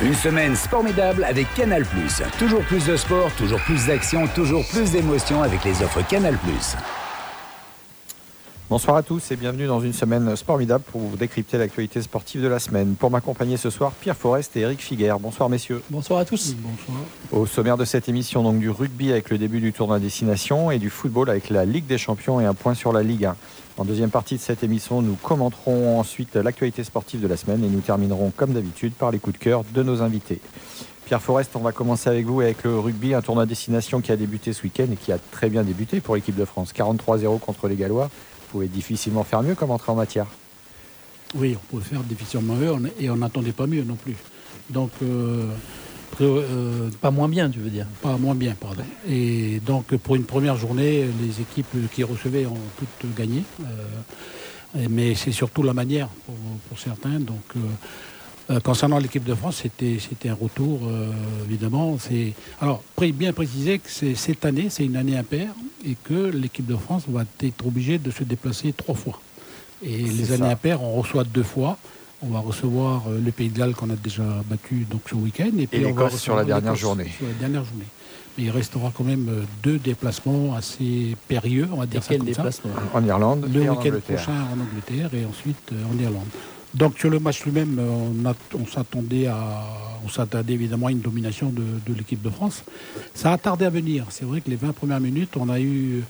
Une semaine formidable avec Canal+. Toujours plus de sport, toujours plus d'action, toujours plus d'émotions avec les offres Canal+. Bonsoir à tous et bienvenue dans une semaine formidable pour vous décrypter l'actualité sportive de la semaine. Pour m'accompagner ce soir, Pierre Forest et Eric Figuer. Bonsoir messieurs. Bonsoir à tous. Bonsoir. Au sommaire de cette émission, donc du rugby avec le début du tournoi destination et du football avec la Ligue des Champions et un point sur la Ligue 1. En deuxième partie de cette émission, nous commenterons ensuite l'actualité sportive de la semaine et nous terminerons comme d'habitude par les coups de cœur de nos invités. Pierre Forest, on va commencer avec vous avec le rugby, un tournoi destination qui a débuté ce week-end et qui a très bien débuté pour l'équipe de France. 43-0 contre les Gallois. Vous pouvez difficilement faire mieux comme entrée en matière. Oui, on pouvait faire difficilement mieux et on n'attendait pas mieux non plus. Donc, pas moins bien, tu veux dire. Pas moins bien, pardon. Et donc, pour une première journée, les équipes qui recevaient ont toutes gagné. Mais c'est surtout la manière pour certains. Donc, concernant l'équipe de France, c'était un retour, évidemment. Alors, bien préciser que cette année, c'est une année impaire et que l'équipe de France va être obligée de se déplacer 3 fois. Et les années impaires, on reçoit 2 fois. On va recevoir le Pays de Galles qu'on a déjà battu donc, ce week-end. Et puis l'Écosse sur la dernière journée. Mais il restera quand même 2 déplacements assez périlleux, on va dire ça comme ça. En Irlande le et en week-end Angleterre. prochain en Angleterre et ensuite en Irlande. Donc sur le match lui-même, on s'attendait évidemment à une domination de l'équipe de France. Ça a tardé à venir. C'est vrai que les 20 premières minutes, on a eu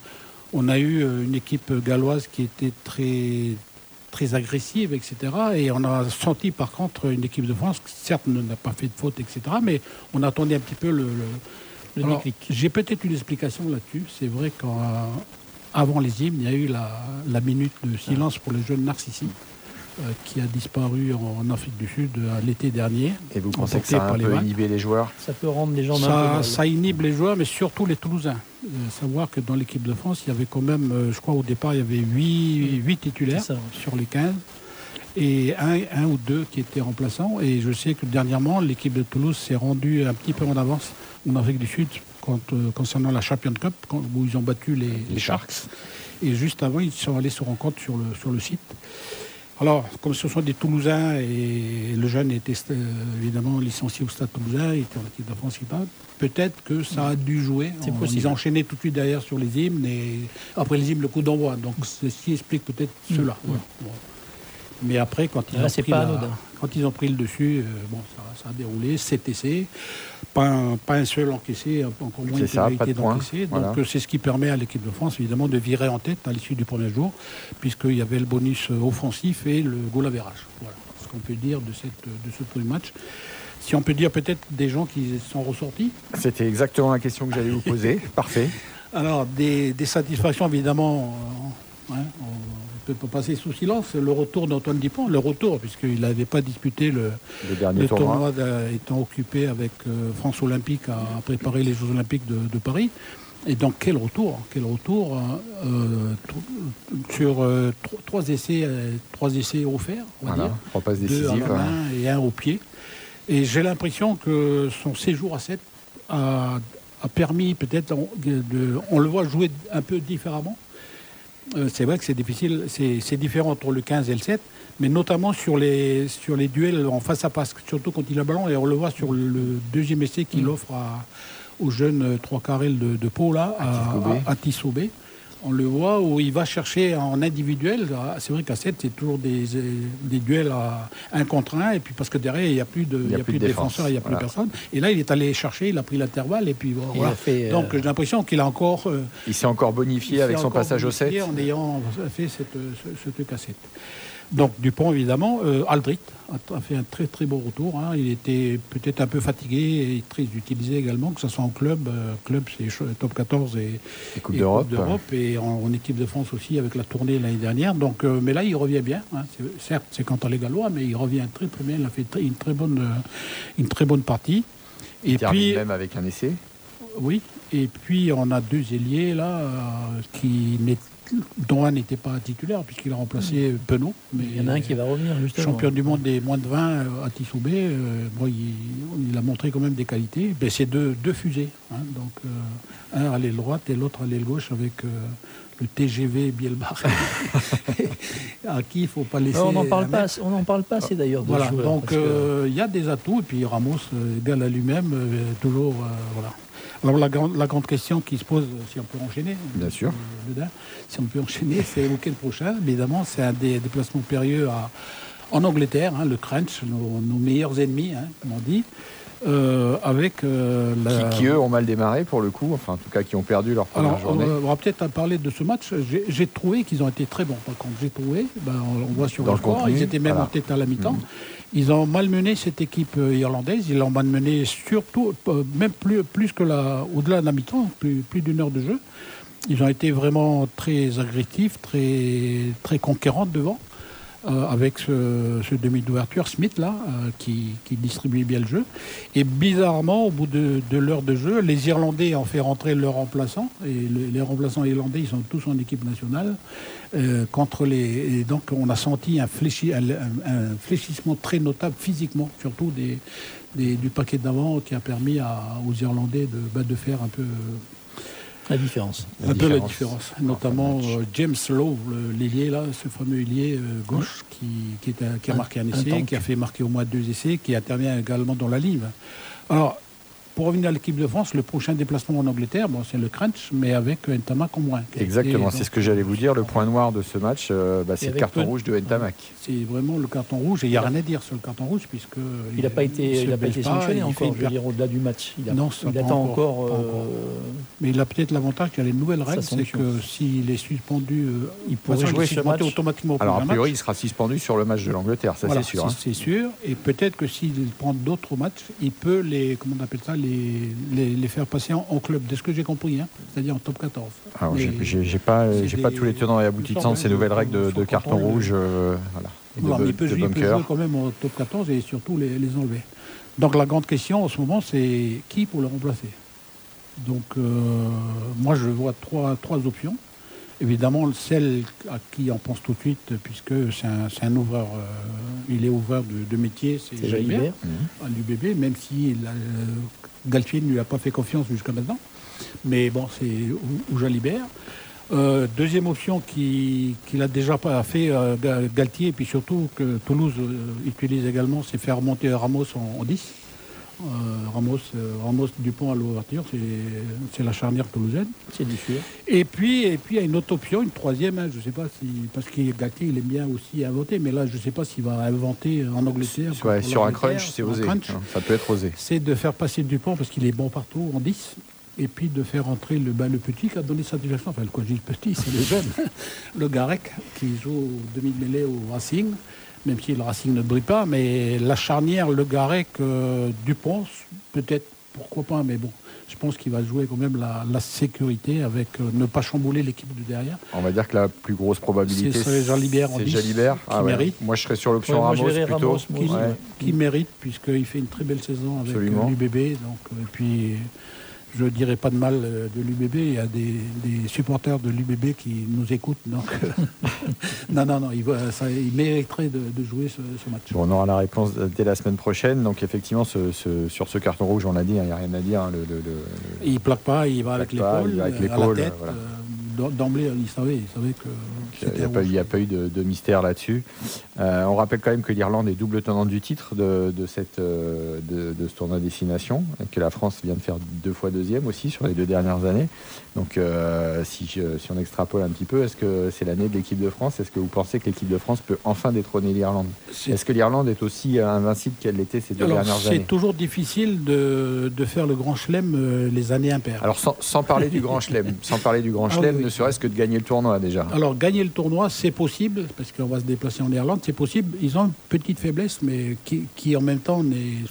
une équipe galloise qui était très, très agressive, etc. Et on a senti par contre une équipe de France qui certes n'a pas fait de faute, etc. Mais on attendait un petit peu le déclic. J'ai peut-être une explication là-dessus. C'est vrai qu'avant les hymnes, il y a eu la minute de silence pour le jeune Narcissi. Qui a disparu en Afrique du Sud l'été dernier. Et vous pensez que ça a un peu inhibé les joueurs ? Ça peut rendre les gens un peu... Ça inhibe les joueurs, mais surtout les Toulousains. Savoir que dans l'équipe de France, il y avait quand même, je crois au départ, il y avait 8 titulaires sur les 15 et un ou 2 qui étaient remplaçants. Et je sais que dernièrement, l'équipe de Toulouse s'est rendue un petit peu en avance en Afrique du Sud concernant la Champions Cup, où ils ont battu les Sharks. Et juste avant, ils sont allés se rencontrer sur le site. Alors, comme ce sont des Toulousains et le jeune était évidemment licencié au Stade Toulousain, il était en équipe de France, peut-être que ça a dû jouer. C'est possible. Ils enchaînaient tout de suite derrière sur les hymnes et après les hymnes, le coup d'envoi. Donc, ceci explique peut-être cela. Voilà. Bon. Mais après, quand ils ont pris le dessus, ça a déroulé, 7 essais. Pas un seul encaissé, encore moins une pénalité d'encaissé. Donc c'est ce qui permet à l'équipe de France, évidemment, de virer en tête à l'issue du premier jour, puisqu'il y avait le bonus offensif et le goal average. Voilà ce qu'on peut dire de ce premier match. Si on peut dire peut-être des gens qui sont ressortis. C'était exactement la question que j'allais vous poser. Parfait. Alors, des satisfactions, évidemment... on ne peut pas passer sous silence le retour d'Antoine Dupont, puisqu'il n'avait pas disputé le dernier tournoi, étant occupé avec France Olympique à préparer les Jeux Olympiques de Paris. Et donc quel retour sur 3 essais offerts, on va dire, 3 passes 2 décisives, à la main et 1 au pied. Et j'ai l'impression que son séjour à 7 a permis peut-être, on le voit jouer un peu différemment. C'est vrai que c'est difficile, c'est différent entre le 15 et le 7, mais notamment sur les duels en face à face, surtout quand il a le ballon, et on le voit sur le deuxième essai qu'il offre au jeune 3 carrel de Pau, là, à Tissobé. On le voit où il va chercher en individuel. C'est vrai qu'à 7, c'est toujours des duels à 1 contre 1, et puis parce que derrière, il n'y a plus de défenseurs, il n'y a plus personne. Et là, il est allé chercher, il a pris l'intervalle, et puis voilà. Donc j'ai l'impression qu'il a encore... il s'est encore bonifié avec son passage au 7. En ayant fait ce truc à 7. Donc Dupont, évidemment. Aldrit a fait un très très beau retour. Hein. Il était peut-être un peu fatigué et très utilisé également, que ce soit en club. Club, c'est top 14 et Coupe d'Europe. Et en équipe de France aussi avec la tournée l'année dernière. Donc, mais là, il revient bien. Hein. Certes, c'est quant à les Gallois, mais il revient très très bien. Il a fait une très bonne partie. Et puis même avec un essai. Oui. Et puis on a 2 ailiers là dont un n'était pas titulaire puisqu'il a remplacé Penaud. Mais il y en a un qui va revenir justement. Champion du monde des moins de 20 à Tissobé. Il a montré quand même des qualités. C'est 2 fusées. Hein, donc un à l'aile droite et l'autre à l'aile gauche avec le TGV Bielbark, à qui il ne faut pas laisser... On n'en parle pas assez d'ailleurs de Voilà, joueurs, donc il y a des atouts, et puis Ramos, égal à lui-même, toujours... voilà. Alors la grande question qui se pose, si on peut enchaîner, bien sûr, si on peut enchaîner, c'est le week-end prochain. Évidemment, c'est un des déplacements périlleux en Angleterre, le crunch, nos meilleurs ennemis, comme on dit, avec qui eux ont mal démarré pour le coup, enfin en tout cas qui ont perdu leur première journée. On va peut-être parler de ce match. J'ai trouvé qu'ils ont été très bons. Par contre, on voit sur le score, ils étaient même en tête à la mi-temps. Ils ont malmené cette équipe irlandaise. Ils l'ont malmené surtout, même plus que au-delà de la mi-temps, plus d'une heure de jeu. Ils ont été vraiment très agressifs, très, très conquérants devant, avec ce demi d'ouverture, Smith, là, qui distribuait bien le jeu. Et bizarrement, au bout de l'heure de jeu, les Irlandais ont fait rentrer leurs remplaçants. Et les remplaçants irlandais, ils sont tous en équipe nationale. Et donc, on a senti un fléchissement très notable physiquement, surtout du paquet d'avant, qui a permis aux Irlandais de faire un peu... La différence. La différence. Notamment James Lowe, l'ailier, là, ce fameux ailier gauche qui a marqué un essai, qui a fait marquer au moins 2 essais, qui intervient également dans la ligne. Alors, pour revenir à l'équipe de France, le prochain déplacement en Angleterre, c'est le crunch, mais avec Ntamak en moins. Exactement, c'est ce que j'allais vous dire. Le point noir de ce match, c'est le carton rouge de Ntamak. C'est vraiment le carton rouge, et il n'y a rien à dire sur le carton rouge, puisque... Il n'a pas été sanctionné encore, je veux dire, au-delà du match. Il attend encore... Mais il a peut-être l'avantage qu'il y a les nouvelles règles, c'est que s'il est suspendu... il pourrait jouer ce match automatiquement. Alors, a priori, il sera suspendu sur le match de l'Angleterre, ça c'est sûr. C'est sûr, et peut-être que s'il prend d'autres matchs, il peut comment on appelle ça, les faire passer en club, de ce que j'ai compris, c'est-à-dire en top 14. Alors, j'ai pas tous les tenants et aboutissants de ces nouvelles règles de carton rouge. Mais il peut jouer quand même en top 14 et surtout les enlever. Donc la grande question en ce moment, c'est qui pour le remplacer. Donc moi je vois trois options. Évidemment, celle à qui on pense tout de suite, puisque c'est un ouvreur, il est ouvreur de métier, c'est Jalibert, à l'UBB, même si Galtier ne lui a pas fait confiance jusqu'à maintenant. Mais bon, c'est Jalibert. Deuxième option qu'il a déjà pas fait, Galtier, et puis surtout que Toulouse utilise également, c'est faire remonter Ramos en 10. Ramos Dupont à l'ouverture, c'est la charnière toulousaine. C'est du sûr. Et puis il y a une autre option, une troisième, je ne sais pas si, parce que Galtier il aime bien aussi inventer, mais là je ne sais pas s'il va inventer en Angleterre. Sur un crunch, c'est osé. Ça peut être osé. C'est de faire passer Dupont parce qu'il est bon partout en 10. Et puis de faire entrer le petit qui a donné satisfaction. Enfin, quand je dis le petit, c'est le jeune, le Garec, qui joue demi-mêlée au Racing. Même si le Racing ne brille pas, mais la charnière, le Garec, Dupont, peut-être, pourquoi pas, mais bon, je pense qu'il va jouer quand même la sécurité avec ne pas chambouler l'équipe de derrière. On va dire que la plus grosse probabilité, c'est Jalibert en 10, qui mérite. Moi, je serais sur l'option Ramos plutôt. Qui mérite, puisqu'il fait une très belle saison avec l'UBB. Donc, et puis, je ne dirais pas de mal de l'UBB. Il y a des supporters de l'UBB qui nous écoutent. Donc, non, il mériterait de jouer ce match. Bon, on aura la réponse dès la semaine prochaine. Donc, effectivement, sur ce carton rouge, on l'a dit, il n'y a rien à dire. Il ne plaque pas, il va avec l'épaule, à la tête. Voilà. D'emblée, il savait que il n'y a pas eu de mystère là-dessus. On rappelle quand même que l'Irlande est double tenante du titre de ce tournoi destination, et que la France vient de faire 2 fois deuxième aussi sur les 2 dernières années. Donc si on extrapole un petit peu, est-ce que c'est l'année de l'équipe de France ? Est-ce que vous pensez que l'équipe de France peut enfin détrôner l'Irlande ? Est-ce que l'Irlande est aussi invincible qu'elle l'était ces 2 dernières années ? C'est toujours difficile de faire le grand chelem les années impaires. Alors sans parler du grand chelem, ne serait-ce que de gagner le tournoi déjà. Alors gagner le tournoi, c'est possible, parce qu'on va se déplacer en Irlande, c'est possible. Ils ont une petite faiblesse, mais qui en même temps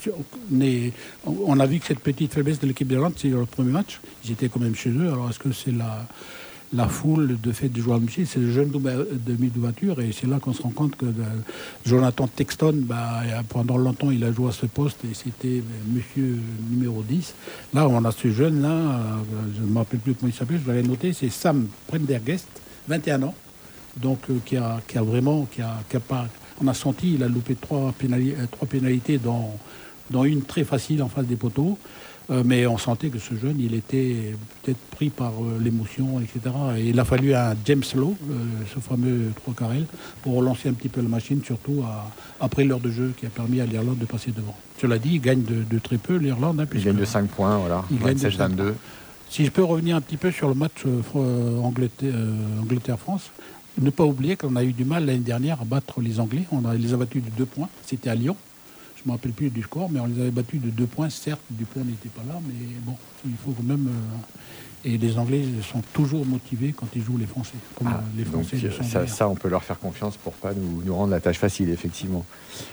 on a vu que cette petite faiblesse de l'équipe d'Irlande, c'est le premier match. Ils étaient quand même chez eux. Alors est-ce que c'est la foule de fait du joueur de musique, c'est le jeune demi-douvature, et c'est là qu'on se rend compte que Jonathan Texton, pendant longtemps il a joué à ce poste et c'était monsieur numéro 10. Là on a ce jeune là, je ne me rappelle plus comment il s'appelle, je l'avais noté, c'est Sam Prendergast, 21 ans, donc qui a pas, on a senti, il a loupé 3 pénalités dont une très facile en face des poteaux. Mais on sentait que ce jeune, il était peut-être pris par l'émotion, etc. Et il a fallu un James Lowe, ce fameux 3 carrel, pour relancer un petit peu la machine, surtout après l'heure de jeu qui a permis à l'Irlande de passer devant. Cela dit, il gagne de très peu l'Irlande. Il gagne de 5 points, voilà. Il gagne de 27-22. Si je peux revenir un petit peu sur le match Angleterre-France, ne pas oublier qu'on a eu du mal l'année dernière à battre les Anglais. On les a battus de 2 points. C'était à Lyon. Je ne me rappelle plus du score, mais on les avait battus de 2 points. Certes, Dupont n'était pas là, mais bon, il faut quand même... Et les Anglais sont toujours motivés quand ils jouent les Français. Comme les Français donc, ça, on peut leur faire confiance pour ne pas nous rendre la tâche facile, effectivement.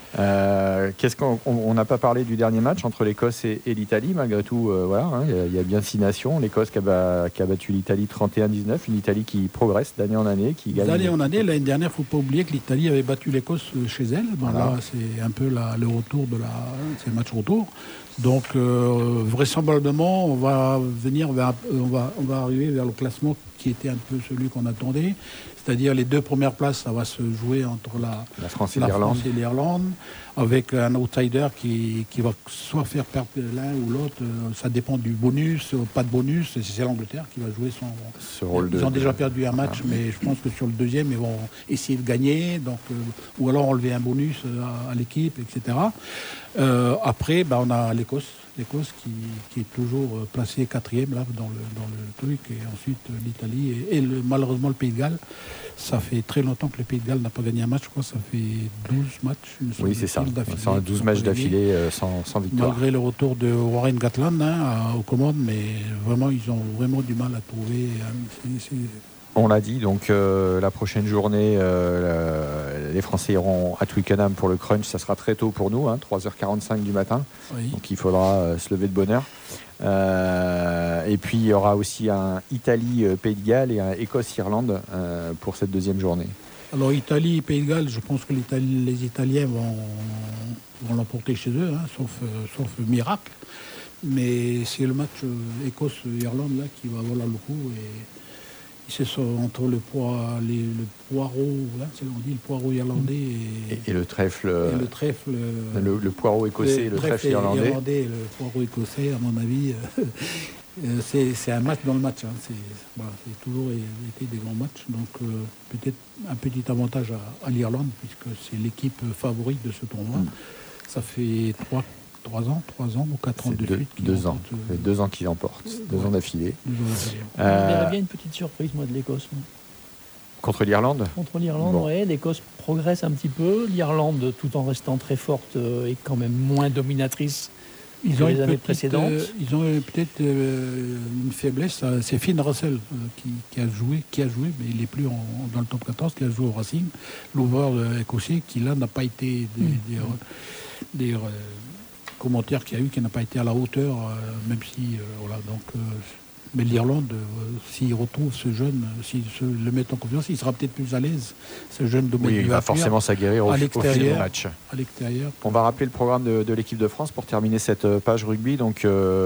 On n'a pas parlé du dernier match entre l'Écosse et l'Italie, malgré tout. Il y a bien 6 nations. L'Écosse qui a battu l'Italie 31-19, une Italie qui progresse d'année en année, qui gagne. D'année en année, l'année dernière, il ne faut pas oublier que l'Italie avait battu l'Écosse chez elle. Voilà. Là, c'est un peu le retour c'est le match retour. Donc, vraisemblablement, on va arriver vers le classement qui était un peu celui qu'on attendait. C'est-à-dire les 2 premières places, ça va se jouer entre la France et l'Irlande, avec un outsider qui va soit faire perdre l'un ou l'autre. Ça dépend du bonus, pas de bonus. C'est l'Angleterre qui va jouer ce rôle. Ils ont déjà perdu un match, mais je pense que sur le deuxième, ils vont essayer de gagner. Donc, ou alors enlever un bonus à l'équipe, etc. Après, on a l'Écosse qui est toujours placée 4e là, dans le truc, et ensuite l'Italie et malheureusement le Pays de Galles. Ça fait très longtemps que le Pays de Galles n'a pas gagné un match, je crois. Ça fait 12 matchs. Oui, c'est ça. 12 matchs d'affilée sans victoire. Malgré le retour de Warren Gatland aux commandes, mais vraiment, ils ont vraiment du mal à trouver. On l'a dit, donc la prochaine journée, les Français iront à Twickenham pour le crunch. Ça sera très tôt pour nous, 3h45 du matin. Oui. Donc il faudra se lever de bonne heure. Et puis il y aura aussi un Italie-Pays de Galles et un Écosse-Irlande pour cette deuxième journée. Alors Italie-Pays de Galles, je pense que les Italiens vont l'emporter chez eux, sauf miracle. Mais c'est le match Écosse-Irlande là qui va avoir le coup. C'est entre le poireau, là, on dit le poireau irlandais et le trèfle. Et le trèfle. Le poireau écossais et le trèfle irlandais. Le poireau écossais, à mon avis, c'est un match dans le match. C'est toujours été des grands matchs. Donc peut-être un petit avantage à l'Irlande, puisque c'est l'équipe favorite de ce tournoi. Ça fait 3 ans ou 4 ans de suite. 2 ans. 2 ans qu'ils emportent. 2 ans d'affilée. Il y avait bien une petite surprise, moi, de l'Écosse. Contre l'Irlande ? Contre l'Irlande, oui. L'Écosse progresse un petit peu. L'Irlande, tout en restant très forte, est quand même moins dominatrice que les années précédentes. Ils ont peut-être une faiblesse. C'est Finn Russell qui a joué, mais il n'est plus dans le top 14, qui a joué au Racing. L'ouvreur écossais, qui là n'a pas été des commentaires qu'il y a eu, qui n'a pas été à la hauteur, même si mais l'Irlande, s'il retrouve ce jeune, s'il le met en confiance, il sera peut-être plus à l'aise, ce jeune domaine. Oui, il va forcément s'aguerrir au fil du match. À l'extérieur. On va rappeler le programme de l'équipe de France pour terminer cette page rugby. Donc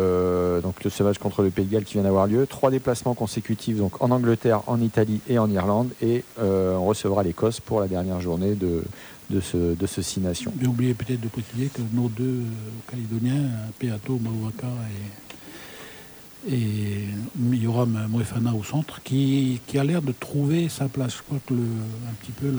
ce match contre le Pays de Galles qui vient d'avoir lieu. 3 déplacements consécutifs donc en Angleterre, en Italie et en Irlande. Et on recevra l'Écosse pour la dernière journée de ce 6 nations. J'ai oublié peut-être de préciser que nos 2 Calédoniens, Peato Mauaka et Yoram Moefana au centre, qui a l'air de trouver sa place. Je crois que un petit peu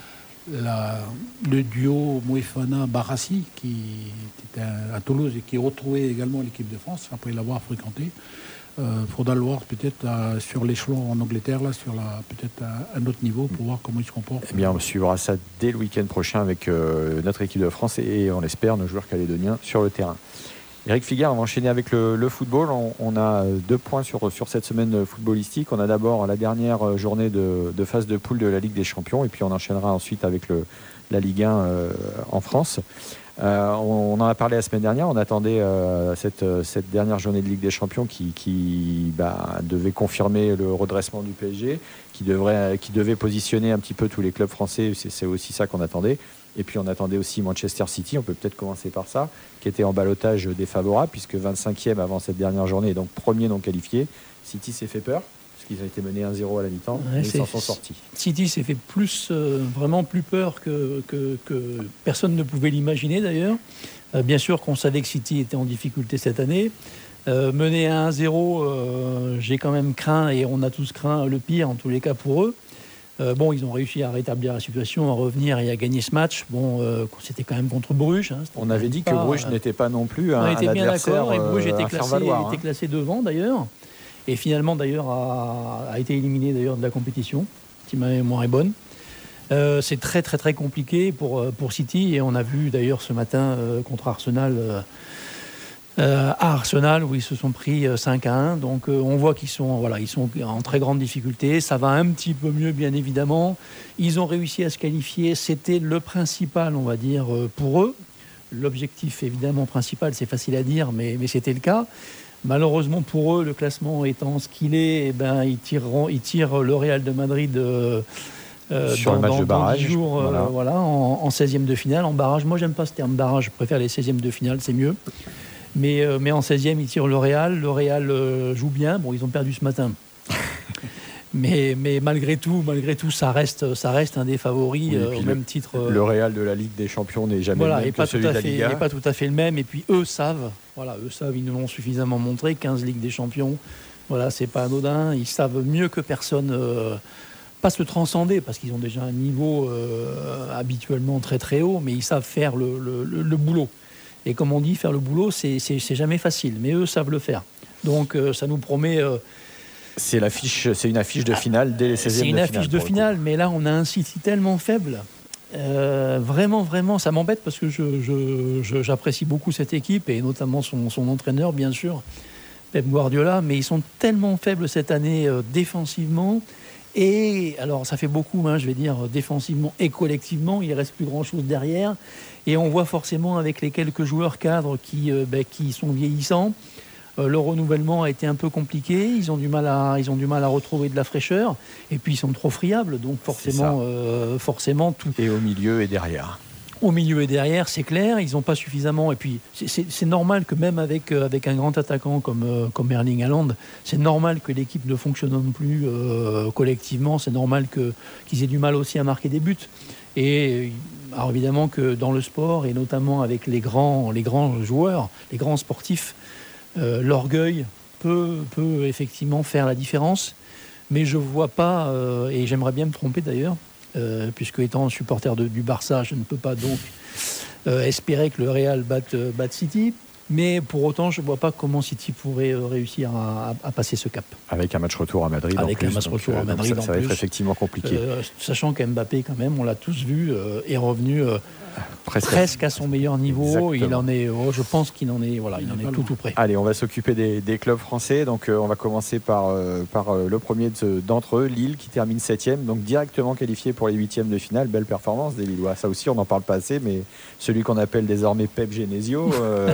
le duo Moefana-Barassi, qui était à Toulouse et qui retrouvait également l'équipe de France après l'avoir fréquenté. Faudra le voir peut-être sur l'échelon en Angleterre, là, sur peut-être un autre niveau pour voir comment il se comporte. Eh bien, on suivra ça dès le week-end prochain avec notre équipe de France et on l'espère, nos joueurs calédoniens sur le terrain. Eric Figuère, on va enchaîner avec le football. On a 2 points sur cette semaine footballistique. On a d'abord la dernière journée de phase de poule de la Ligue des Champions et puis on enchaînera ensuite avec la Ligue 1 en France. On en a parlé la semaine dernière, on attendait cette dernière journée de Ligue des Champions qui devait confirmer le redressement du PSG, qui devait positionner un petit peu tous les clubs français, c'est aussi ça qu'on attendait. Et puis on attendait aussi Manchester City, on peut peut-être commencer par ça, qui était en ballottage défavorable, puisque 25e avant cette dernière journée, et donc premier non qualifié. City s'est fait peur, parce qu'ils ont été menés 1-0 à la mi-temps, et ils s'en sont sortis. City s'est fait vraiment plus peur que personne ne pouvait l'imaginer d'ailleurs. Bien sûr qu'on savait que City était en difficulté cette année. Mené à 1-0, j'ai quand même craint, et on a tous craint le pire en tous les cas pour eux. Ils ont réussi à rétablir la situation, à revenir et à gagner ce match. C'était quand même contre Bruges. On avait dit que Bruges n'était pas non plus un adversaire. On était bien d'accord, et Bruges était était classé devant d'ailleurs. Et finalement d'ailleurs a été éliminé d'ailleurs de la compétition, si ma mémoire est bonne. C'est très très très compliqué pour City, et on a vu d'ailleurs ce matin contre Arsenal. À Arsenal, où ils se sont pris 5-1. Donc on voit qu'ils sont en très grande difficulté. Ça va un petit peu mieux, bien évidemment. Ils ont réussi à se qualifier. C'était le principal, on va dire, pour eux. L'objectif, évidemment, principal, c'est facile à dire, mais c'était le cas. Malheureusement pour eux, le classement étant ce qu'il est, ils tirent le Real de Madrid sur le match de barrage. 10 jours, en 16e de finale. En barrage, moi, j'aime pas ce terme barrage. Je préfère les 16e de finale, c'est mieux. Mais en 16e, ils tirent le Real. Le Real joue bien. Bon, ils ont perdu ce matin. mais malgré tout, ça reste un des favoris au même titre. Le Real de la Ligue des Champions n'est jamais le même que celui de la Liga. Il n'est pas tout à fait le même. Et puis eux savent, ils nous l'ont suffisamment montré. 15 Ligues des Champions, c'est pas anodin. Ils savent mieux que personne pas se transcender, parce qu'ils ont déjà un niveau habituellement très très haut, mais ils savent faire le boulot. Et comme on dit, faire le boulot, c'est jamais facile, mais eux savent le faire. Donc ça nous promet... c'est une affiche de finale dès les 16e de finale. C'est une affiche de finale, mais là, on a un City tellement faible. Vraiment, ça m'embête, parce que j'apprécie beaucoup cette équipe, et notamment son entraîneur, bien sûr, Pep Guardiola, mais ils sont tellement faibles cette année défensivement. Et alors, ça fait beaucoup, je vais dire, défensivement et collectivement. Il ne reste plus grand-chose derrière. Et on voit forcément, avec les quelques joueurs cadres qui sont vieillissants, le renouvellement a été un peu compliqué. Ils ont du mal à retrouver de la fraîcheur. Et puis, ils sont trop friables. Donc, forcément tout. Et au milieu et derrière. Au milieu et derrière, c'est clair, ils n'ont pas suffisamment. Et puis, c'est normal que même avec un grand attaquant comme Erling Haaland, c'est normal que l'équipe ne fonctionne non plus collectivement. C'est normal qu'ils aient du mal aussi à marquer des buts. Et alors évidemment que dans le sport, et notamment avec les grands joueurs, les grands sportifs, l'orgueil peut effectivement faire la différence. Mais je ne vois pas, et j'aimerais bien me tromper d'ailleurs, puisque étant supporter du Barça, je ne peux pas donc espérer que le Real batte City. Mais pour autant, je ne vois pas comment City pourrait réussir à passer ce cap. Avec un match retour à Madrid. Avec un match retour à Madrid en plus. Ça va être effectivement compliqué. Sachant qu'Mbappé, quand même, on l'a tous vu, est revenu presque à son meilleur niveau. Il en est, je pense qu'il en est, il en est tout près. Allez, on va s'occuper des clubs français. Donc, on va commencer par le premier d'entre eux, Lille, qui termine 7e, donc directement qualifié pour les 8e de finale. Belle performance des Lillois. Ça aussi, on n'en parle pas assez, mais celui qu'on appelle désormais Pep Genesio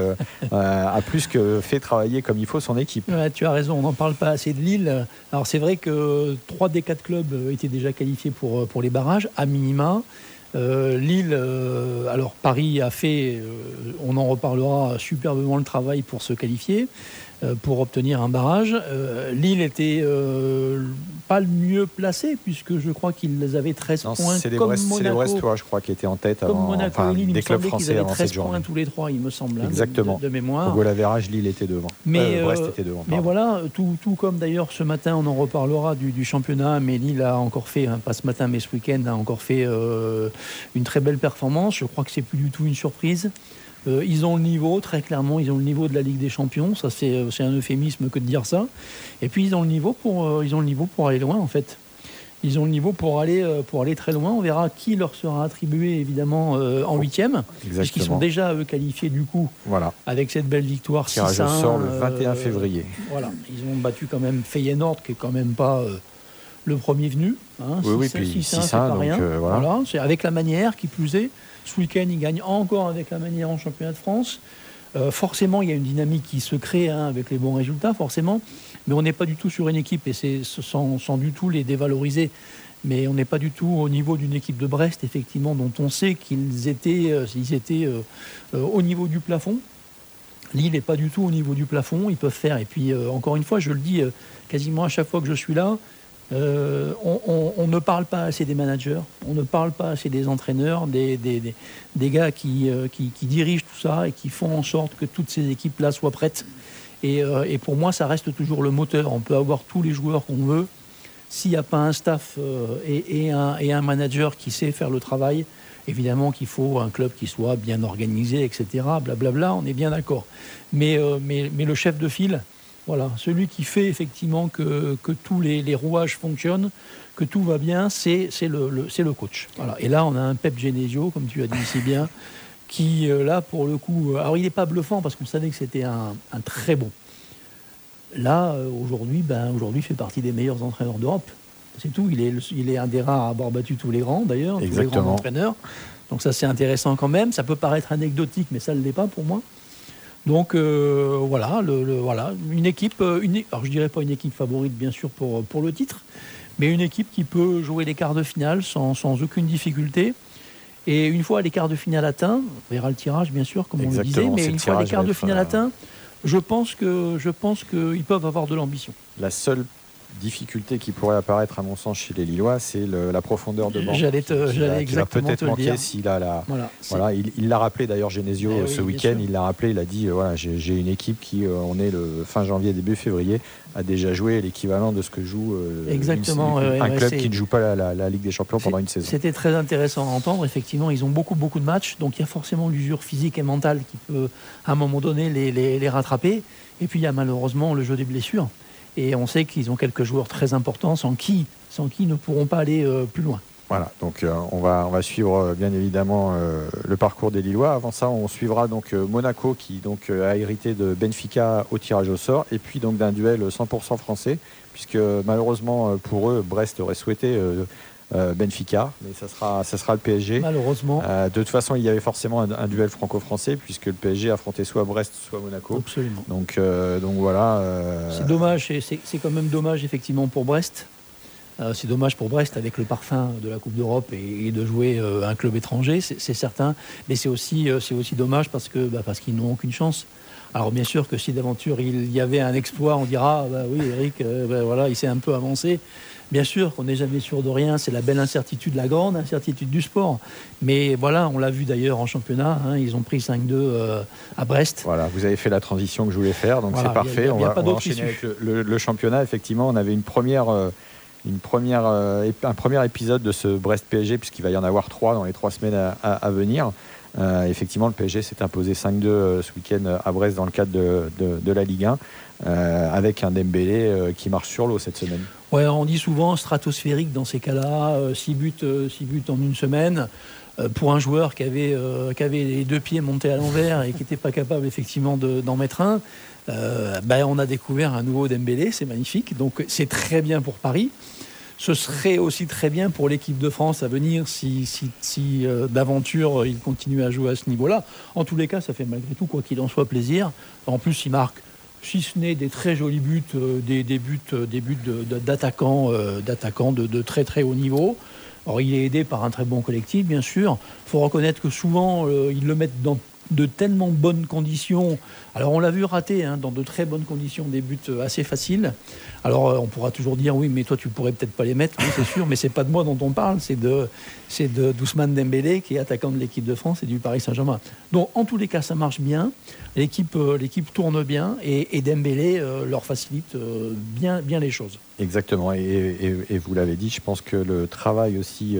a plus que fait travailler comme il faut son équipe. Ouais, tu as raison, on n'en parle pas assez de Lille. Alors, c'est vrai que 3 des 4 clubs étaient déjà qualifiés pour les barrages, à minima. Lille, alors Paris a fait, on en reparlera, superbement le travail pour se qualifier, pour obtenir un barrage. Lille était pas le mieux placé, puisque je crois qu'ils avaient 13 points. C'est les Monaco, Brestois, je crois, qui étaient en tête comme avant, Monaco et Lille, des clubs français avant cette journée. 13 points tous les 3, il me semble. Exactement. De mémoire. Au goal average, Lille était devant. Brest était devant. Mais voilà, tout comme d'ailleurs ce matin, on en reparlera du championnat, mais Lille a encore fait, pas ce matin, mais ce week-end, a encore fait une très belle performance. Je crois que c'est plus du tout une surprise. Ils ont le niveau, très clairement, ils ont le niveau de la Ligue des Champions. Ça, c'est un euphémisme que de dire ça. Et puis, ils ont le niveau pour aller loin, en fait. Ils ont le niveau pour aller très loin. On verra qui leur sera attribué, évidemment, en 8e. Puisqu'ils sont déjà, eux, qualifiés, du coup, avec cette belle victoire 6-1. Tirage au sort le 21 février. Voilà, ils ont battu quand même Feyenoord, qui est quand même pas le premier venu. Oui, puis 6-1, c'est pas rien. Voilà. C'est avec la manière, qui plus est. Ce week-end, ils gagnent encore avec la manière en championnat de France. Forcément, il y a une dynamique qui se crée avec les bons résultats, forcément. Mais on n'est pas du tout sur une équipe, et c'est sans du tout les dévaloriser. Mais on n'est pas du tout au niveau d'une équipe de Brest, effectivement, dont on sait qu'ils étaient au niveau du plafond. Lille n'est pas du tout au niveau du plafond. Ils peuvent faire. Et puis, encore une fois, je le dis quasiment à chaque fois que je suis là, on ne parle pas assez des managers, on ne parle pas assez des entraîneurs, des gars qui dirigent tout ça et qui font en sorte que toutes ces équipes-là soient prêtes. Et pour moi, ça reste toujours le moteur. On peut avoir tous les joueurs qu'on veut. S'il n'y a pas un staff et un manager qui sait faire le travail, évidemment qu'il faut un club qui soit bien organisé, etc. Blablabla, on est bien d'accord. Mais le chef de file, voilà, celui qui fait effectivement que tous les rouages fonctionnent, que tout va bien, c'est le coach. Voilà. Et là, on a un Pep Genesio, comme tu as dit si bien, qui, là, pour le coup... Alors, il n'est pas bluffant parce qu'on savait que c'était un très bon. Là, aujourd'hui, il fait partie des meilleurs entraîneurs d'Europe. C'est tout. Il est un des rares à avoir battu tous les grands, d'ailleurs, tous les grands entraîneurs. Donc ça, c'est intéressant quand même. Ça peut paraître anecdotique, mais ça ne l'est pas pour moi. Donc voilà, une équipe, alors je dirais pas une équipe favorite, bien sûr, pour le titre, mais une équipe qui peut jouer les quarts de finale sans aucune difficulté. Et une fois les quarts de finale atteints, on verra le tirage, bien sûr, comme on le disait, mais une fois les quarts de finale atteints, je pense qu'ils peuvent avoir de l'ambition. La seule difficulté qui pourrait apparaître, à mon sens, chez les Lillois, c'est la profondeur de banc. J'allais exactement peut-être te le manquer dire. s'il a il l'a rappelé d'ailleurs, Genesio, ce week-end, il l'a rappelé, il a dit j'ai une équipe qui, on est le fin janvier, début février, a déjà joué l'équivalent de ce que joue un club qui ne joue pas la Ligue des Champions pendant une saison. C'était très intéressant à entendre. Effectivement, ils ont beaucoup de matchs, donc il y a forcément l'usure physique et mentale qui peut, à un moment donné, les rattraper. Et puis il y a malheureusement le jeu des blessures. Et on sait qu'ils ont quelques joueurs très importants sans qui ils ne pourront pas aller plus loin. Voilà, donc on va suivre bien évidemment le parcours des Lillois. Avant ça, on suivra donc Monaco qui donc a hérité de Benfica au tirage au sort, et puis donc d'un duel 100% français, puisque malheureusement pour eux, Brest aurait souhaité Benfica, mais ça sera le PSG. Malheureusement. De toute façon, il y avait forcément un duel franco-français, puisque le PSG affrontait soit Brest, soit Monaco. Absolument. Donc voilà. C'est dommage, c'est quand même dommage effectivement pour Brest. C'est dommage pour Brest avec le parfum de la Coupe d'Europe et de jouer un club étranger, c'est certain. Mais c'est aussi dommage parce qu'ils n'ont aucune chance. Alors bien sûr que si d'aventure il y avait un exploit, on dira oui, Eric, voilà, il s'est un peu avancé. Bien sûr qu'on n'est jamais sûr de rien, c'est la belle incertitude, la grande incertitude du sport. Mais voilà, on l'a vu d'ailleurs en championnat, ils ont pris 5-2 à Brest. Voilà, vous avez fait la transition que je voulais faire, donc voilà, c'est parfait. On va enchaîner avec le championnat. Effectivement, on avait un premier épisode de ce Brest-PSG, puisqu'il va y en avoir 3 dans les 3 semaines à venir. Effectivement, le PSG s'est imposé 5-2 ce week-end à Brest dans le cadre de la Ligue 1, avec un Dembélé qui marche sur l'eau cette semaine. Ouais, on dit souvent stratosphérique dans ces cas-là, 6 buts en une semaine. Pour un joueur qui avait les 2 pieds montés à l'envers et qui n'était pas capable effectivement d'en mettre un, on a découvert un nouveau Dembélé, c'est magnifique. Donc c'est très bien pour Paris. Ce serait aussi très bien pour l'équipe de France à venir si d'aventure il continue à jouer à ce niveau-là. En tous les cas, ça fait malgré tout, quoi qu'il en soit, plaisir. En plus, il marque, si ce n'est des très jolis buts, des buts d'attaquants de très très haut niveau. Alors, il est aidé par un très bon collectif, bien sûr. Il faut reconnaître que souvent, ils le mettent dans de tellement bonnes conditions. Alors, on l'a vu rater dans de très bonnes conditions, des buts assez faciles. Alors, on pourra toujours dire, oui, mais toi, tu pourrais peut-être pas les mettre, oui, c'est sûr, mais c'est pas de moi dont on parle, c'est de Ousmane Dembélé, qui est attaquant de l'équipe de France et du Paris Saint-Germain. Donc, en tous les cas, ça marche bien. L'équipe tourne bien et Dembélé leur facilite bien les choses. Exactement, et vous l'avez dit, je pense que le travail aussi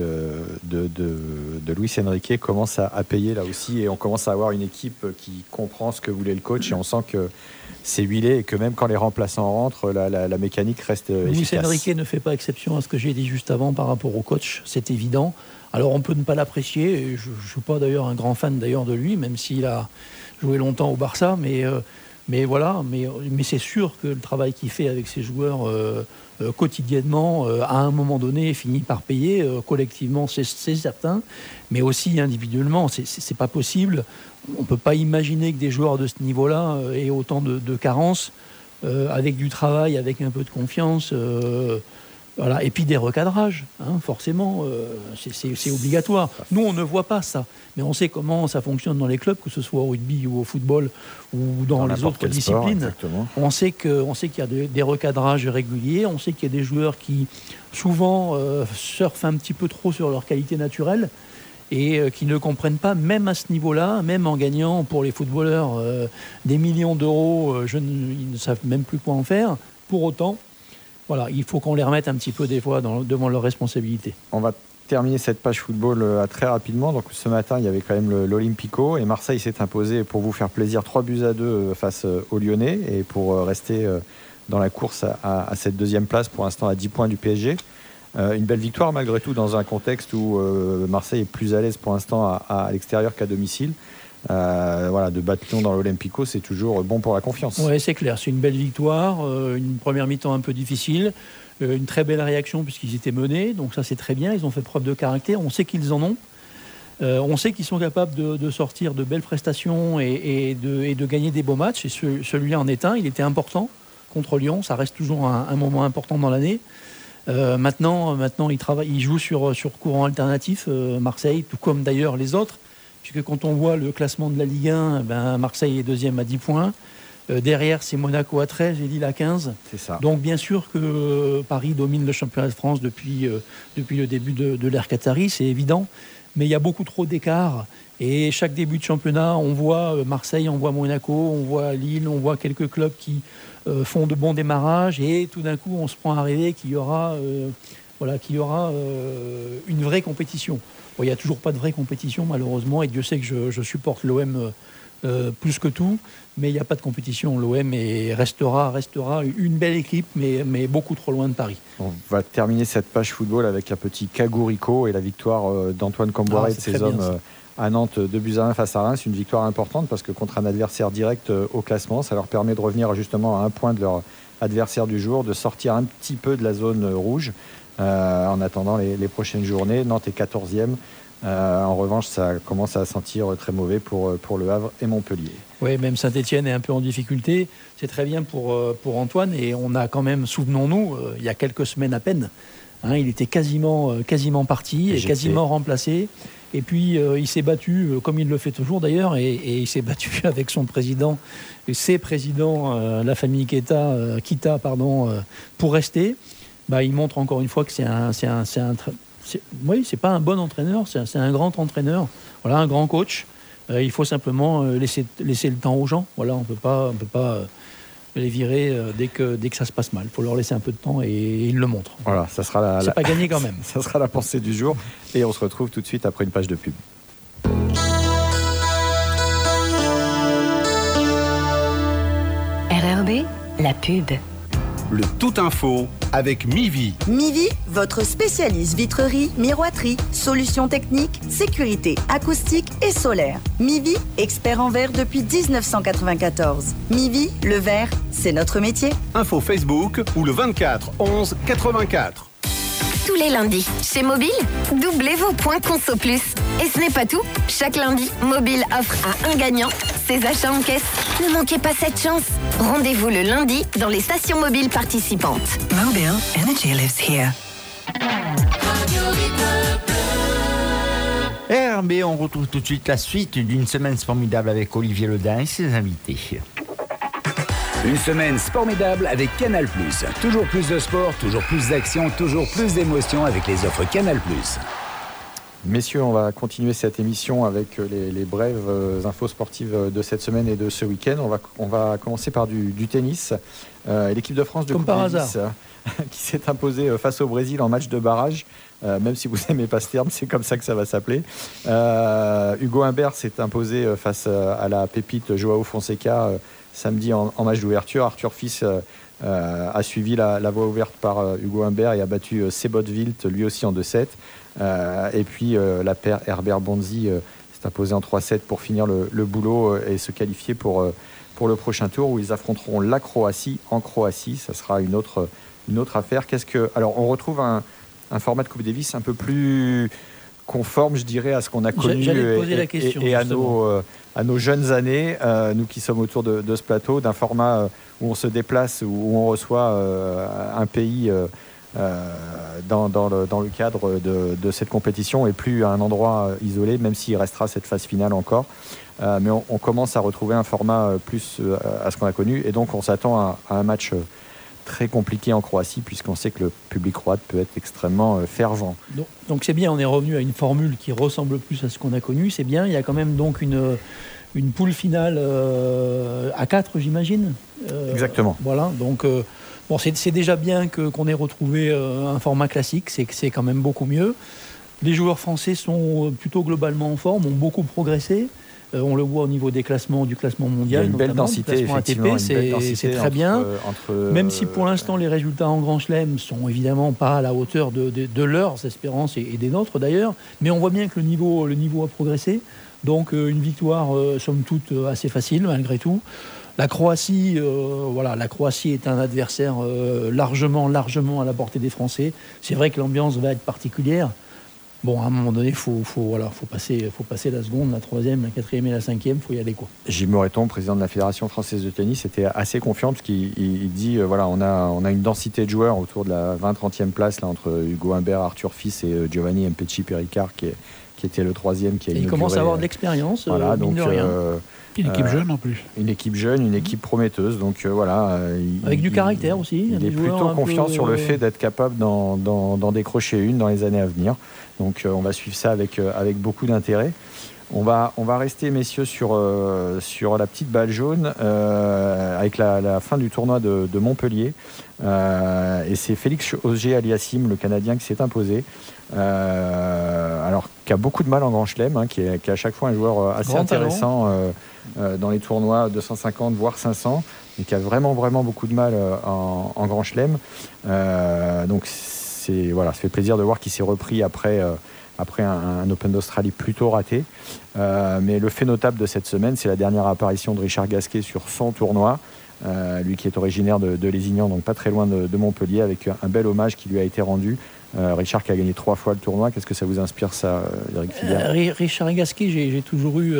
de Luis Enrique commence à payer là aussi, et on commence à avoir une équipe qui comprend ce que voulait le coach, et on sent que c'est huilé et que même quand les remplaçants rentrent, la mécanique reste efficace. Luis Enrique ne fait pas exception à ce que j'ai dit juste avant par rapport au coach, c'est évident. Alors on peut ne pas l'apprécier, et je ne suis pas d'ailleurs un grand fan d'ailleurs de lui, même s'il a joué longtemps au Barça, mais voilà, mais c'est sûr que le travail qu'il fait avec ses joueurs quotidiennement, à un moment donné, finit par payer. Collectivement, c'est certain, mais aussi individuellement, c'est pas possible. On ne peut pas imaginer que des joueurs de ce niveau-là aient autant de carences, avec du travail, avec un peu de confiance. Voilà. Et puis des recadrages, forcément, c'est obligatoire. Nous, on ne voit pas ça, mais on sait comment ça fonctionne dans les clubs, que ce soit au rugby ou au football ou dans les autres disciplines. Sport, on sait qu'il y a des recadrages réguliers, on sait qu'il y a des joueurs qui, souvent, surfent un petit peu trop sur leur qualité naturelle. et qui ne comprennent pas, même à ce niveau-là, même en gagnant pour les footballeurs des millions d'euros, ils ne savent même plus quoi en faire. Pour autant, voilà, il faut qu'on les remette un petit peu des fois devant leurs responsabilités. On va terminer cette page football très rapidement. Donc ce matin, il y avait quand même l'Olympico et Marseille s'est imposé, pour vous faire plaisir, 3-2 face aux Lyonnais et pour rester dans la course à cette deuxième place, pour l'instant à 10 points du PSG. Une belle victoire malgré tout dans un contexte où Marseille est plus à l'aise pour l'instant à l'extérieur qu'à domicile. De battre Lyon dans l'Olympico, c'est toujours bon pour la confiance. Oui, c'est clair, c'est une belle victoire, une première mi-temps un peu difficile, une très belle réaction puisqu'ils étaient menés, donc ça c'est très bien, ils ont fait preuve de caractère, on sait qu'ils en ont, on sait qu'ils sont capables de sortir de belles prestations et de gagner des beaux matchs, et celui-là en est un, il était important contre Lyon, ça reste toujours un moment important dans l'année. Maintenant ils jouent sur courant alternatif, Marseille, tout comme d'ailleurs les autres, puisque quand on voit le classement de la Ligue 1, Marseille est deuxième à 10 points. Derrière, c'est Monaco à 13 et Lille à 15. C'est ça. Donc, bien sûr que Paris domine le championnat de France depuis le début de l'ère Qatari, c'est évident. Mais il y a beaucoup trop d'écart. Et chaque début de championnat, on voit Marseille, on voit Monaco, on voit Lille, on voit quelques clubs qui font de bons démarrages. Et tout d'un coup, on se prend à rêver qu'il y aura une vraie compétition. Bon, il n'y a toujours pas de vraie compétition, malheureusement. Et Dieu sait que je supporte l'OM plus que tout. Mais il n'y a pas de compétition. L'OM restera une belle équipe, mais beaucoup trop loin de Paris. On va terminer cette page football avec un petit Cagurico et la victoire d'Antoine Camboire et de ses hommes à Nantes, 2-1 face à Reims. Une victoire importante parce que contre un adversaire direct au classement, ça leur permet de revenir justement à un point de leur adversaire du jour, de sortir un petit peu de la zone rouge en attendant les prochaines journées. Nantes est 14e. En revanche, ça commence à sentir très mauvais pour Le Havre et Montpellier. Oui, même Saint-Etienne est un peu en difficulté. C'est très bien pour Antoine. Et on a quand même, souvenons-nous, il y a quelques semaines à peine, il était quasiment parti et quasiment remplacé. Et puis, il s'est battu, comme il le fait toujours d'ailleurs, et il s'est battu avec son président, et ses présidents, la famille Kita, pour rester. Il montre encore une fois que c'est pas un bon entraîneur, c'est un grand entraîneur, voilà, un grand coach. Il faut simplement laisser le temps aux gens. Voilà, on peut pas les virer dès que ça se passe mal. Il faut leur laisser un peu de temps et ils le montrent. Voilà, ça sera c'est pas gagné quand même. Ça sera la pensée du jour et on se retrouve tout de suite après une page de pub. RRB, la pub. Le Tout Info avec Mivi. Mivi, votre spécialiste vitrerie, miroiterie, solutions techniques, sécurité, acoustique et solaire. Mivi, expert en verre depuis 1994. Mivi, le verre, c'est notre métier. Info Facebook ou le 24 11 84. Tous les lundis, chez Mobile, doublez vos points Conso Plus. Et ce n'est pas tout. Chaque lundi, Mobile offre à un gagnant ses achats en caisse. Ne manquez pas cette chance. Rendez-vous le lundi dans les stations mobiles participantes. Mobile, energy lives here. RB, on retrouve tout de suite la suite d'une semaine formidable avec Olivier Ledin et ses invités. Une semaine formidable avec Canal+. Toujours plus de sport, toujours plus d'action, toujours plus d'émotions avec les offres Canal+. Messieurs, on va continuer cette émission avec les brèves infos sportives de cette semaine et de ce week-end. On va commencer par du tennis. L'équipe de France de Coupe Davis qui s'est imposée face au Brésil en match de barrage. Même si vous n'aimez pas ce terme, c'est comme ça que ça va s'appeler. Hugo Humbert s'est imposé face à la pépite Joao Fonseca samedi en match d'ouverture. Arthur Fils a suivi la voie ouverte par Hugo Humbert et a battu Sebot Wild, lui aussi en 2-7. Et puis la paire Herbert Bonzi s'est imposée en 3-7 pour finir le boulot et se qualifier pour le prochain tour où ils affronteront la Croatie en Croatie. Ça sera une autre affaire. Alors on retrouve un format de Coupe Davis un peu plus conforme, je dirais, à ce qu'on a connu et à nos jeunes années, nous qui sommes autour de ce plateau, d'un format où on se déplace, où on reçoit un pays dans le cadre de cette compétition et plus à un endroit isolé, même s'il restera cette phase finale encore. Mais on commence à retrouver un format plus à ce qu'on a connu et donc on s'attend à un match très compliqué en Croatie, puisqu'on sait que le public croate peut être extrêmement fervent. Donc c'est bien, on est revenu à une formule qui ressemble plus à ce qu'on a connu, c'est bien. Il y a quand même donc une poule finale à 4, j'imagine. Exactement. Voilà, donc c'est déjà bien qu'on ait retrouvé un format classique, c'est quand même beaucoup mieux. Les joueurs français sont plutôt globalement en forme, ont beaucoup progressé. On le voit au niveau du classement mondial. Il y a une belle densité, effectivement. C'est très bien. Même si pour l'instant les résultats en Grand Chelem sont évidemment pas à la hauteur de leurs espérances et des nôtres d'ailleurs, mais on voit bien que le niveau a progressé. Donc une victoire somme toute assez facile malgré tout. La Croatie, la Croatie est un adversaire largement à la portée des Français. C'est vrai que l'ambiance va être particulière. Bon, à un moment donné, faut passer la seconde, la troisième, la quatrième et la cinquième, faut y aller quoi. Gilles Moreton, président de la Fédération française de tennis, était assez confiant parce qu'il dit on a une densité de joueurs autour de la 20-30e place là, entre Hugo Humbert, Arthur Fils et Giovanni Mpecci Pericard qui était le troisième qui a inauguré. Il commence à avoir de l'expérience, mine de rien. Une équipe jeune en plus. Une équipe jeune, une équipe prometteuse. Donc avec du caractère aussi. Il est plutôt confiant sur le fait d'être capable d'en décrocher une dans les années à venir. Donc on va suivre ça avec beaucoup d'intérêt. On va rester, messieurs, sur la petite balle jaune avec la fin du tournoi de Montpellier. Et c'est Félix Auger-Aliassime, le Canadien, qui s'est imposé. Alors qui a beaucoup de mal en Grand Chelem, qui est à chaque fois un joueur assez intéressant dans les tournois 250 voire 500, mais qui a vraiment beaucoup de mal en Grand Chelem. Donc ça fait plaisir de voir qu'il s'est repris après un Open d'Australie plutôt raté. Mais le fait notable de cette semaine, c'est la dernière apparition de Richard Gasquet sur son tournoi. Lui qui est originaire de Lézignan, donc pas très loin de Montpellier, avec un bel hommage qui lui a été rendu. Richard qui a gagné 3 fois le tournoi, qu'est-ce que ça vous inspire ça, Eric Filière? Richard Gasquet, j'ai toujours eu...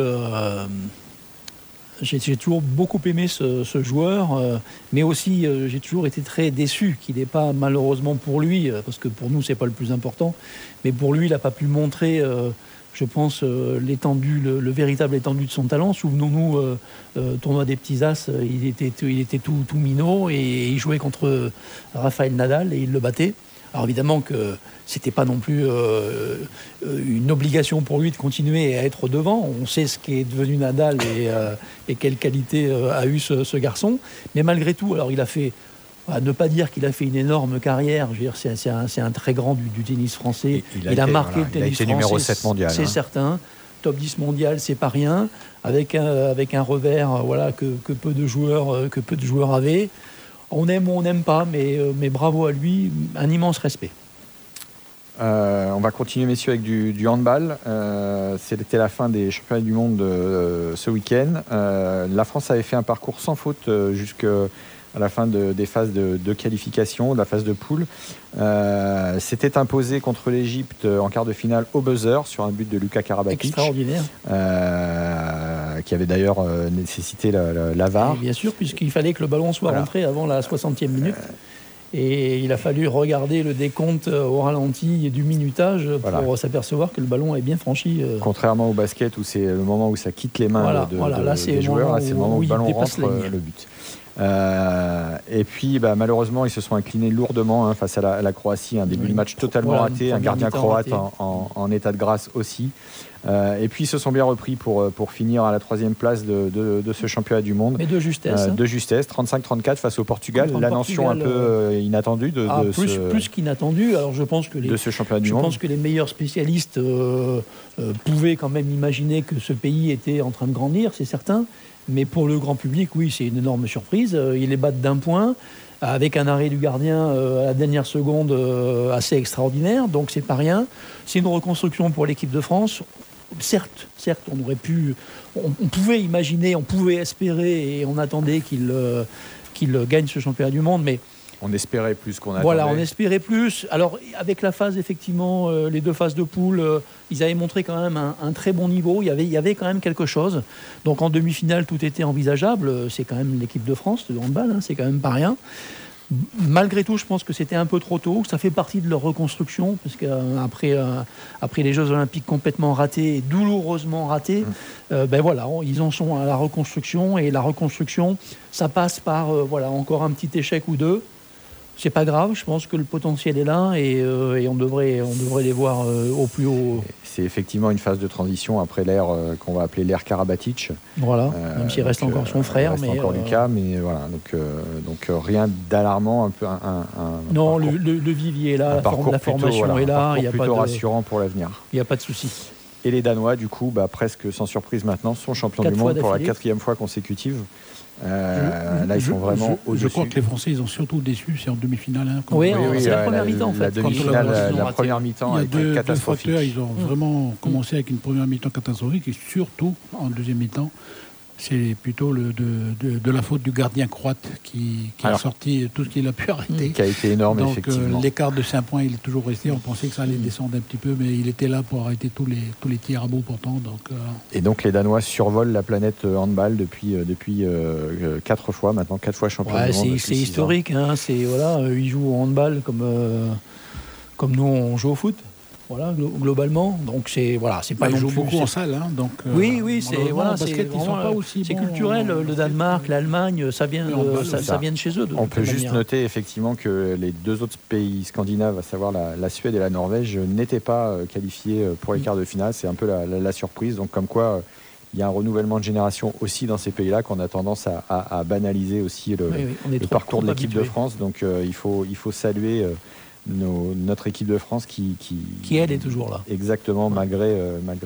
J'ai toujours beaucoup aimé ce joueur, mais aussi j'ai toujours été très déçu qu'il n'ait pas, malheureusement pour lui, parce que pour nous c'est pas le plus important, mais pour lui il n'a pas pu montrer, je pense, l'étendue, le véritable étendue de son talent. Souvenons-nous, tournoi des petits As, il était tout minot et il jouait contre Rafael Nadal et il le battait. Alors évidemment que c'était pas non plus une obligation pour lui de continuer à être devant. On sait ce qu'est devenu Nadal et quelle qualité a eu ce garçon. Mais malgré tout, alors il a fait, à ne pas dire qu'il a fait une énorme carrière, je veux dire, c'est un très grand du tennis français. Il a marqué le tennis français, numéro 7 mondial. C'est certain. Top 10 mondial, c'est pas rien. Avec un revers que peu de joueurs avaient. On aime ou on n'aime pas, mais bravo à lui, un immense respect. On va continuer, messieurs, avec du handball. C'était la fin des championnats du monde ce week-end. La France avait fait un parcours sans faute jusqu'à la fin des phases de qualification, de la phase de poule. S'était imposé contre l'Égypte en quart de finale au buzzer sur un but de Luka Karabatic. Extraordinaire. Qui avait d'ailleurs nécessité la VAR. Et bien sûr, puisqu'il fallait que le ballon soit rentré avant la 60e minute. Et il a fallu regarder le décompte au ralenti du minutage pour s'apercevoir que le ballon est bien franchi. Contrairement au basket où c'est le moment où ça quitte les mains des joueurs, là c'est le moment où le ballon rentre le but. Et puis malheureusement ils se sont inclinés lourdement face à la Croatie, un début de match totalement raté, un gardien croate en état de grâce aussi. Et puis ils se sont bien repris pour finir à la 3e place de ce championnat du monde. Mais de justesse. De justesse, 35-34 face au Portugal, l'annonction un peu inattendue plus qu'inattendue. Alors je pense que de ce championnat du monde. Je pense que les meilleurs spécialistes pouvaient quand même imaginer que ce pays était en train de grandir, c'est certain. Mais pour le grand public, oui, c'est une énorme surprise. Ils les battent d'1 point, avec un arrêt du gardien à la dernière seconde assez extraordinaire. Donc c'est pas rien. C'est une reconstruction pour l'équipe de France. Certes, on pouvait imaginer, on pouvait espérer et on attendait qu'il gagne ce championnat du monde, mais on espérait plus qu'on attendait. Voilà, on espérait plus. Alors, avec la phase, effectivement, les 2 phases de poule, ils avaient montré quand même un très bon niveau. Il y avait quand même quelque chose. Donc, en demi-finale, tout était envisageable. C'est quand même l'équipe de France de handball, c'est quand même pas rien. Malgré tout, je pense que c'était un peu trop tôt. Ça fait partie de leur reconstruction, parce qu'après les Jeux Olympiques complètement ratés, douloureusement ratés, ils en sont à la reconstruction. Et la reconstruction, ça passe par encore un petit échec ou deux. C'est pas grave, je pense que le potentiel est là et on devrait les voir au plus haut. C'est effectivement une phase de transition après l'ère qu'on va appeler l'ère Karabatic. Voilà, même s'il reste encore son frère. Il reste encore Lucas, mais voilà, donc rien d'alarmant, non, le vivier est là, la formation est là, il y a plutôt rassurant pour l'avenir. Il n'y a pas de souci. Et les Danois, du coup, presque sans surprise maintenant, sont champions du monde pour la 4e fois consécutive. Là, ils sont vraiment au-dessus. Je crois que les Français, ils ont surtout déçu, c'est en demi-finale. Oui, c'est la première mi-temps, en fait. La demi-finale, la première mi-temps a été catastrophique. Ils ont vraiment commencé avec une première mi-temps catastrophique et surtout, en deuxième mi-temps, c'est plutôt de la faute du gardien croate qui a sorti tout ce qu'il a pu arrêter. Qui a été énorme, donc, effectivement. L'écart de 5 points, il est toujours resté. On pensait que ça allait descendre un petit peu, mais il était là pour arrêter tous les tirs à bout portant. Et donc les Danois survolent la planète handball depuis 4 fois maintenant, 4 fois champion du monde. C'est historique. Ils jouent au handball comme nous on joue au foot. Voilà, globalement. Donc c'est pas ils non jouent plus, beaucoup en salle, donc. Oui, c'est culturel. Le Danemark, l'Allemagne, ça vient de chez eux. On peut juste noter effectivement que les 2 autres pays scandinaves, à savoir la Suède et la Norvège, n'étaient pas qualifiés pour les quarts de finale. C'est un peu la surprise. Donc comme quoi, il y a un renouvellement de génération aussi dans ces pays-là qu'on a tendance à banaliser aussi le parcours de l'équipe de France. Donc il faut saluer. Notre équipe de France qui elle est toujours là. Exactement, malgré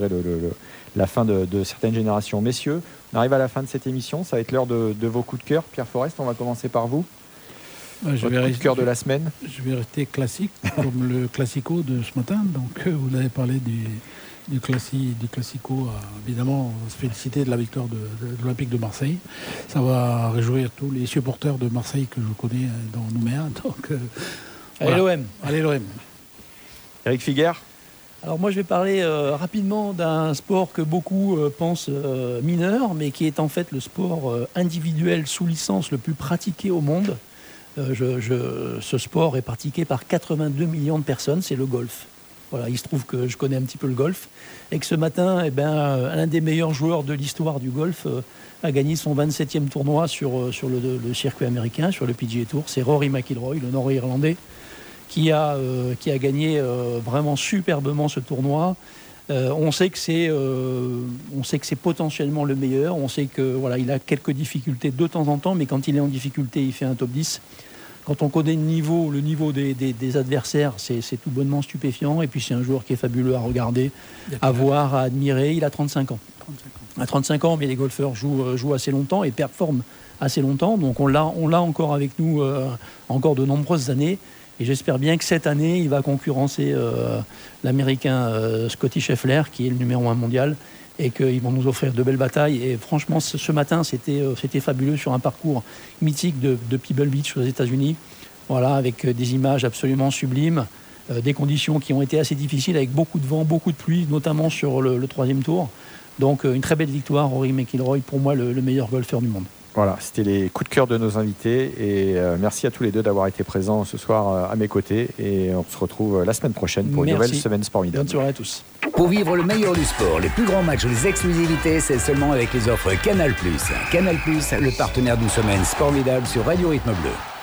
la fin de certaines générations. Messieurs, on arrive à la fin de cette émission. Ça va être l'heure de vos coups de cœur. Pierre Forest, on va commencer par vous. Votre coup de cœur de la semaine. Je vais rester classique, comme le classico de ce matin. Donc, vous avez parlé du classico. Évidemment, on va se féliciter de la victoire de l'Olympique de Marseille. Ça va réjouir tous les supporters de Marseille que je connais dans Nouméa. Donc, allez voilà. l'OM. Allez l'OM. Eric Figuère. Alors moi je vais parler rapidement d'un sport que beaucoup pensent mineur, mais qui est en fait le sport individuel sous licence le plus pratiqué au monde. Ce sport est pratiqué par 82 millions de personnes, c'est le golf. Voilà, il se trouve que je connais un petit peu le golf et que ce matin, un des meilleurs joueurs de l'histoire du golf a gagné son 27e tournoi sur le circuit américain, sur le PGA Tour. C'est Rory McIlroy, le Nord-Irlandais, qui a gagné vraiment superbement ce tournoi. On sait que c'est potentiellement le meilleur. On sait que il a quelques difficultés de temps en temps, mais quand il est en difficulté, il fait un top 10. Quand on connaît le niveau des adversaires, c'est tout bonnement stupéfiant. Et puis c'est un joueur qui est fabuleux à regarder, à voir, à admirer. Il a 35 ans. À 35 ans, mais les golfeurs jouent assez longtemps et performent assez longtemps. Donc on l'a encore avec nous encore de nombreuses années. Et j'espère bien que cette année, il va concurrencer l'Américain Scotty Scheffler, qui est le numéro 1 mondial, et qu'ils vont nous offrir de belles batailles. Et franchement, ce matin, c'était fabuleux sur un parcours mythique de Pebble Beach aux États-Unis. Voilà, avec des images absolument sublimes, des conditions qui ont été assez difficiles, avec beaucoup de vent, beaucoup de pluie, notamment sur le 3e tour. Donc une très belle victoire, Rory McIlroy, pour moi le meilleur golfeur du monde. Voilà, c'était les coups de cœur de nos invités et merci à tous les deux d'avoir été présents ce soir à mes côtés et on se retrouve la semaine prochaine pour une nouvelle semaine Sportmidable. Bonne soirée à tous. Pour vivre le meilleur du sport, les plus grands matchs, les exclusivités, c'est seulement avec les offres Canal+. Canal+, le partenaire d'une semaine Sportmidable sur Radio Rythme Bleu.